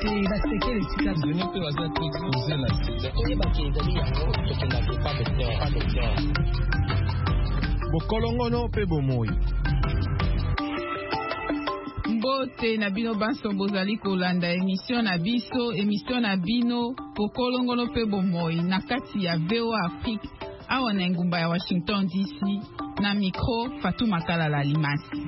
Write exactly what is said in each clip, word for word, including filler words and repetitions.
Et il va séquer les cycles. Je n'ai que la tête exposée là. Et bah qui est allé à ce qui n'a pas de cœur, pas de cœur. Bokolongono pe bomoi. Mbote na bino banso bozali kolanda émission na biso, émission na bino Bokolongono pe bomoi na kati ya V O A Afrique awa na ngumba ya Washington D C na micro Fatuma Kalala Limasi.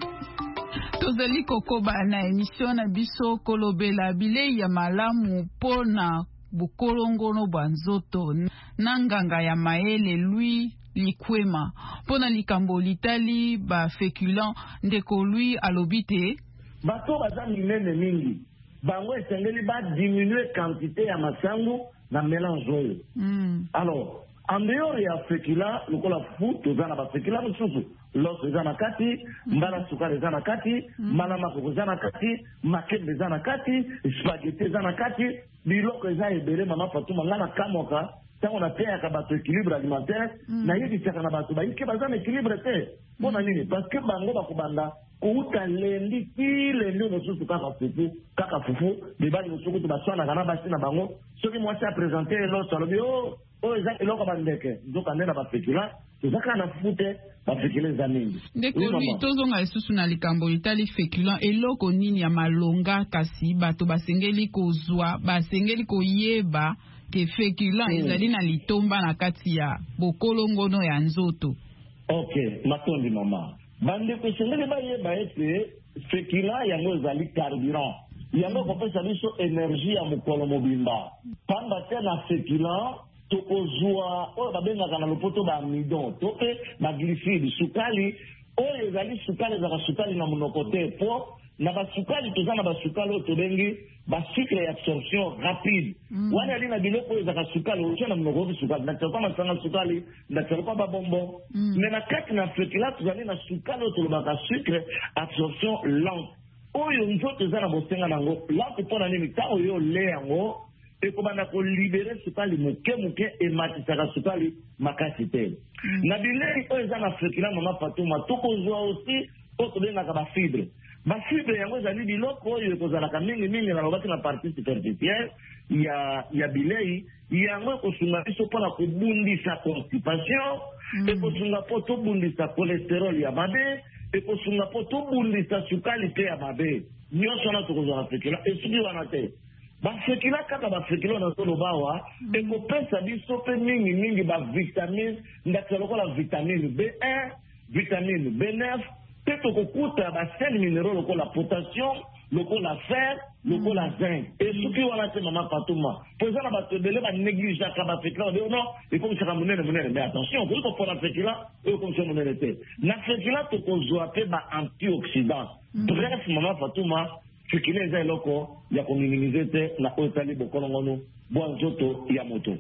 Tozali kokoba na émission na biso kolobela bilei ya malamu pona Bokolongono banzoto na nganga ya maele lui likwema pona likambo litali ba féculent ndeko lui alobite bato baza minene mingi bango esengeli ba diminuer quantité ya masangu na mélange oyo. mm. Alors en dehors ya féculent lokola fu toza na ba féculent mosusu loso eza na kati, mbala sukari eza na kati, mbala makoko eza na kati, makembe eza na kati, spaghetti eza na kati, biloko eza ebele mama Fatuma nga na kamoka tango na peyaka bato équilibre alimentaire na yebisaka na bato bayike baza na équilibre te mpona nini parce que bango bakobanda kouta lendi ti lendi mosusu kaka fufu kaka fufu mibali mosusu kutu baswanaka na basi na bango soki mwasi apresente eloso alobi o oyo eza eloko bandeke nzoka nde na bafekila toza kaka na fufu te bafekila eza mingi ndeko lui tozonga lisusu na likambo litali féculent eloko nini ya malonga kasi bato basengeli kozwa basengeli koyeba ke féculent ezali na litomba na kati ya bokolongono ya nzoto. Ok, matondi mama bandeko esengeli bayeba ete féculent yango ezali carburant yango kopesa biso énergie ya mokolo mobimba pamba te na féculent tokozwa oyo babengaka na lopoto baamidon to mpe baglycide sukali oyo ezali sukali ezaka sukali na monoko te po na basukali toza na basukali oyo tobengi bacycle ya absorption rapide wana ali na biloko oyo ezaka sukali otia na monoko oyo sukali ndakisa masanga sukali ndakisa kwa babombo me na kati na féculent tozali na sukali oyo tolobaka sucre absorption lente oyo nzoto eza na bosenga nango lente mpona nini ntango yo ole yango ekobanda kolibere sukali moke moke ematisaka sukali makasi te na bilei oyo eza na féculent mama Fatuma tokozwa aussi oyo tobengaka bafibre bafibre yango ezali biloko oyo ekozalaka mingimingi na lobaki na partie superficielle ya ya bilei yango ekosunga biso mpona kobundisa constipation ekosunga mpo tobundisa cholesterol ya mabe ekosunga mpo tobundisa sukali mpe ya mabe nyonso wana tokozwa na féculent esuki wana te baféculent kaka baféculent nazoloba awa ekopesa biso mpe mingimingi bavitamine ndakisa lokola vitamine B un vitamine B neuf mpe tokokuta basel minéraux lokola potassium lokola fer lokola zinc esuki wana te mama Fatuma po eza na bato ebele banégligeaka baféculent babe non ekomisaka monene monene mais attention koki kopona féculent oyo ekomisa monene te na féculent tokozwa mpe baantioxydant bref mama Fatuma féculent eza eloko ya kominimize te na oyo etali bokolongono bwa nzoto ya moto.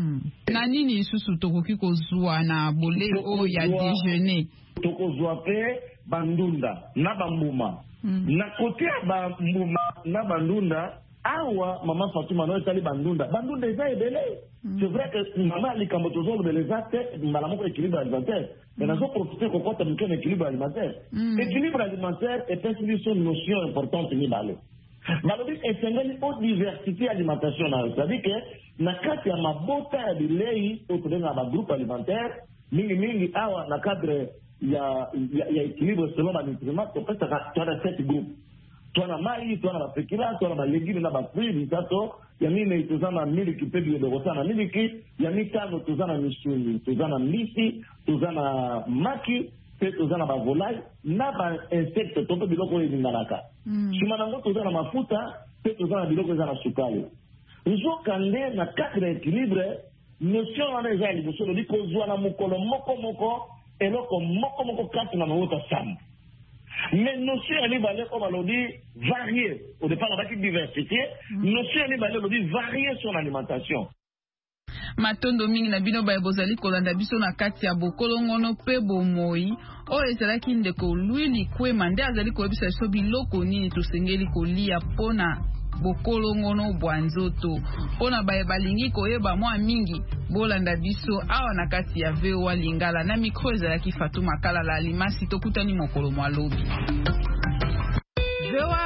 Na nini lisusu tokoki kozwa na bolei oyo ya déjeuner? Tokozwa mpe bandunda na bambuma na kote ya bambuma na bandunda awa mama Fatuma no etali bandunda bandunda eza ebele. C'est vrai que mama likambo tozolobela eza te mbala moko équilibre alimentaire mais nazoprofite kokota moke na équilibre alimentaire. Équilibre alimentaire epesi biso notion importante mibale balobi esengeli odiversité alimentation nayo c'est-à-dire que na kati ya mabota ya bilei oyo tobengaka bagroupe alimentaire mingimingi awa na cadre ya ya équilibre selon banutriments topesaka twana sept groupe twana mai twana baféculent twana balégume na bafruit misato ya minei toza na miliki mpe biloko kosa na miliki ya mitano toza na misuni toza na mbisi toza na maki mpe toza na bavolaille na bainsecte to mpe biloko oyo elinganaka nsima nango toza na mafuta mpe toza na biloko eza na sukali nzoka nde na cadre ya équilibre notion wana eza ya liboso lobi kozwa na mokolo moko moko eloko moko moko kati na mawota sambo mais notion ya mibale oyo balobi varier au départ abaki diversité notion ya mibale lobi varier son alimentation. Matondo mingi na bino baye bozali kolanda biso na kati ya bokolongono pe bomoi oyo ezalaki ndeko lui likwema nde azali koyebisa biso biloko nini tosengeli kolia mpona bokolongono bwa nzoto mpona baye balingi koyeba mwa mingi bolanda biso awa na kati ya V O A Lingala na mikro ezalaki Fatuma Kalala Limasi tokutani mokolo mwa lobi.